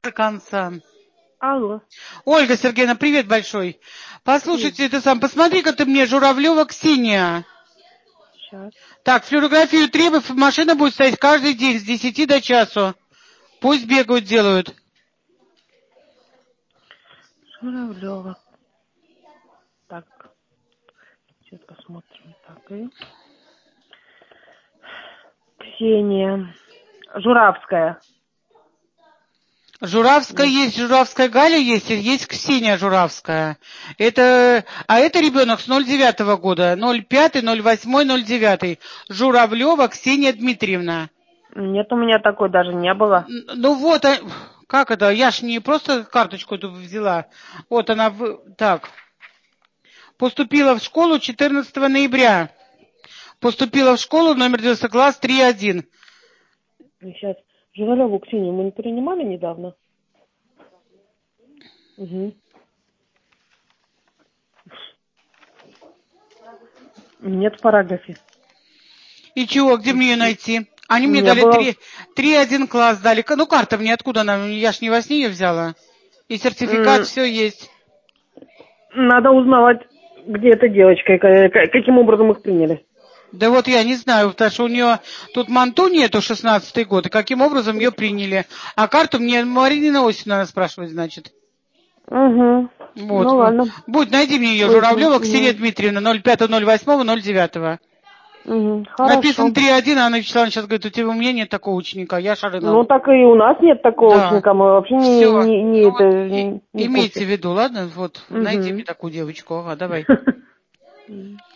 до конца. Алло. Ольга Сергеевна, привет большой. Послушайте, ты сам, посмотри-ка ты мне, Журавлева Ксения. Сейчас. Так, флюорографию требуй, машина будет стоять каждый день с 10 до часу. Пусть бегают, делают. Журавлева. Так. Сейчас посмотрим. Так, и... Ксения. Журавская. Журавская есть, Журавская Галя есть, и есть Ксения Журавская. Это, а это ребенок с 09 года, 05, 08, 09. Журавлева Ксения Дмитриевна. Нет, у меня такой даже не было. Ну вот, как это, я ж не просто карточку эту взяла. Вот она, так. Поступила в школу 14 ноября. Поступила в школу номер 90 класс 3-1. Сейчас. Журавлеву Ксению мы не принимали недавно? Угу. Нет в параграфе. И чего, где мне ее найти? Они мне Не дали было. 3-1 класс дали. Ну, карта мне откуда она? Я ж не во сне ее взяла. И сертификат, все есть. Надо узнавать, где эта девочка и каким образом их приняли. Да вот я не знаю, потому что у нее тут манту нету, 16-й год, и каким образом ее приняли. А карту мне Марина Осина надо спрашивать, значит. Угу. Вот. Ну ладно. Будь, найди мне ее, Выясним. Журавлева Ксения Дмитриевна, 05.08.09. Угу. Написан Хорошо. 3-1, а Анна Вячеславовна сейчас говорит, у меня нет такого ученика, я шарынул. Ну так и у нас нет такого Да. ученика, мы вообще Все. Ну, вот, не в имейте курсе. в виду, ладно? Вот, найди мне Угу. такую девочку. Ага, давай.